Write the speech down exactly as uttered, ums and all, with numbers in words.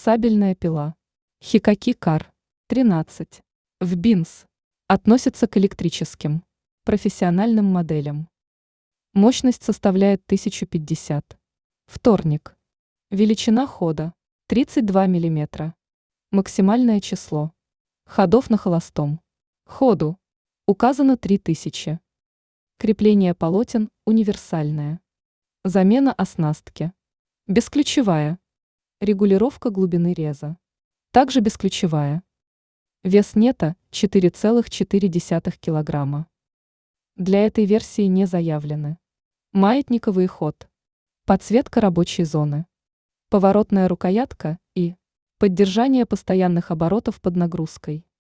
Сабельная пила. Хикаки Кар тринадцать. В бинс. Относится к электрическим, профессиональным моделям. Мощность составляет тысячу пятьдесят. Вторник. Величина хода тридцать два миллиметра. Максимальное число ходов на холостом ходу указано три тысячи. Крепление полотен универсальное. Замена оснастки бесключевая. Регулировка глубины реза также бесключевая. Вес нета четыре целых четыре десятых килограмма. Для этой версии не заявлены маятниковый ход, подсветка рабочей зоны, поворотная рукоятка и поддержание постоянных оборотов под нагрузкой.